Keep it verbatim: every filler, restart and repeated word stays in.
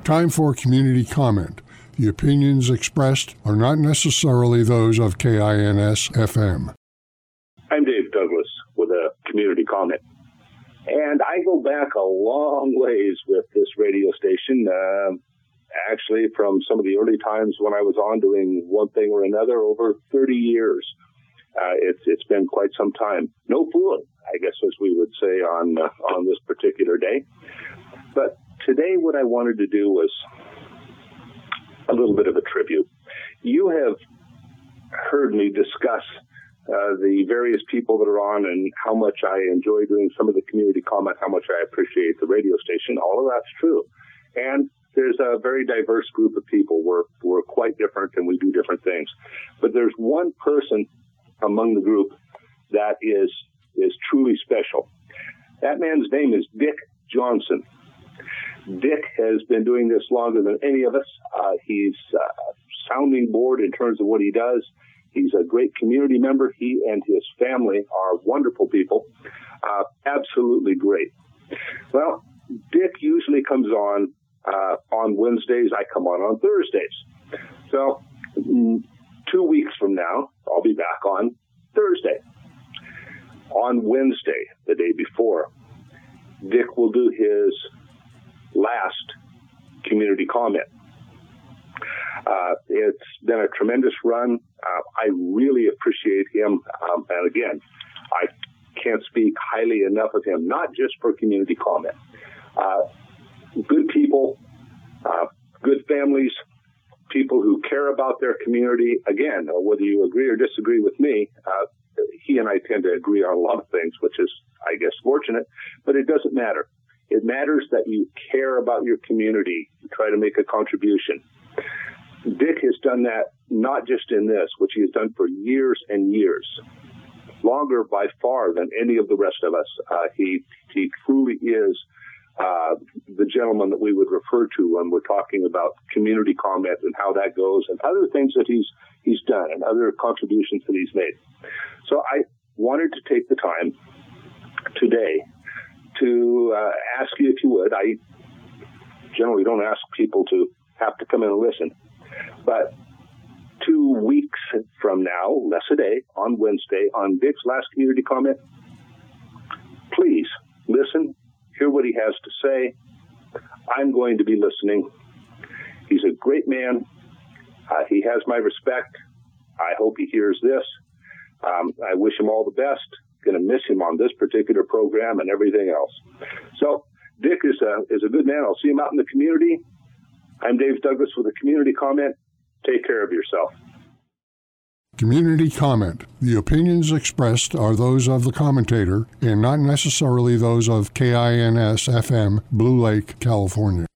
Time for community comment. The opinions expressed are not necessarily those of K I N S F M. I'm Dave Douglas with a community comment. And I go back a long ways with this radio station, uh, actually from some of the early times when I was on doing one thing or another over thirty years. Uh, it's it's been quite some time. No fooling, I guess, as we would say on uh, on this particular day. But today what I wanted to do was a little bit of a tribute. You have heard me discuss uh, the various people that are on and how much I enjoy doing some of the community comment, how much I appreciate the radio station. All of that's true. And there's a very diverse group of people. We're, we're quite different and we do different things. But there's one person among the group that is, is truly special. That man's name is Dick Johnson. Dick has been doing this longer than any of us. Uh, he's a sounding board in terms of what he does. He's a great community member. He and his family are wonderful people. Uh, absolutely great. Well, Dick usually comes on uh, on Wednesdays. I come on on Thursdays. So two weeks from now, I'll be back on Thursday. On Wednesday, the day before, Dick will do his last community comment. Uh, it's been a tremendous run. Uh, I really appreciate him. Um, and again, I can't speak highly enough of him, not just for community comment. Uh, good people, uh, good families, people who care about their community. Again, whether you agree or disagree with me, uh, he and I tend to agree on a lot of things, which is, I guess, fortunate, but it doesn't matter. It matters that you care about your community. You try to make a contribution. Dick has done that not just in this, which he has done for years and years, longer by far than any of the rest of us. Uh, he he truly is uh, the gentleman that we would refer to when we're talking about community comment and how that goes, and other things that he's he's done and other contributions that he's made. So I wanted to take the time today to uh, ask you, if you would. I generally don't ask people to have to come in and listen, but two weeks from now, less a day, on Wednesday, on Dick's last community comment, please listen, hear what he has to say. I'm going to be listening. He's a great man. Uh, he has my respect. I hope he hears this. Um, I wish him all the best. Going to miss him on this particular program and everything else. So Dick is a, is a good man. I'll see him out in the community. I'm Dave Douglas with a community comment. Take care of yourself. Community comment. The opinions expressed are those of the commentator and not necessarily those of K I N S F M, Blue Lake, California.